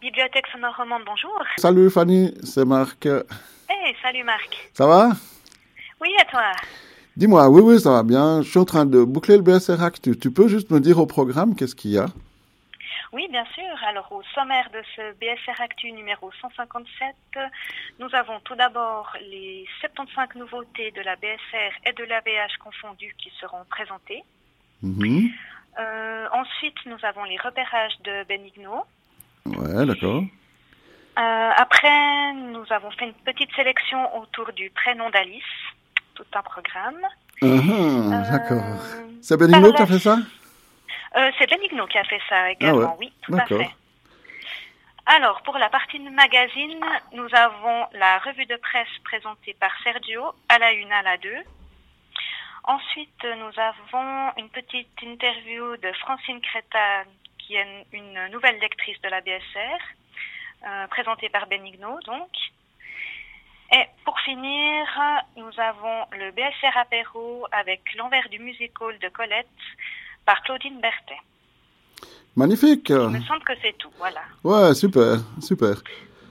Bibliothèque Sonore Romande, bonjour. Salut Fanny, c'est Marc. Hey, salut Marc. Ça va? Oui, et toi? Dis-moi, oui, ça va bien. Je suis en train de boucler le BSR Actu. Tu peux juste me dire au programme qu'est-ce qu'il y a? Oui, bien sûr. Alors, au sommaire de ce BSR Actu numéro 157, nous avons tout d'abord les 75 nouveautés de la BSR et de l'ABH confondues qui seront présentées. Ensuite, nous avons les repérages de Benigno. Ouais, d'accord. Après, nous avons fait une petite sélection autour du prénom d'Alice. Tout un programme. D'accord. C'est Benigno qui a fait ça? C'est Benigno qui a fait ça également, Ah ouais. oui, tout à fait. Alors, pour la partie de magazine, nous avons la revue de presse présentée par Sergio à la 1, à la 2. Ensuite, nous avons une petite interview de Francine Créta, qui est une nouvelle lectrice de la BSR, présentée par Benigno, donc. Et pour finir, nous avons le BSR apéro avec l'envers du musical de Colette par Claudine Berthet. Magnifique. Il me semble que c'est tout, voilà. Ouais, super.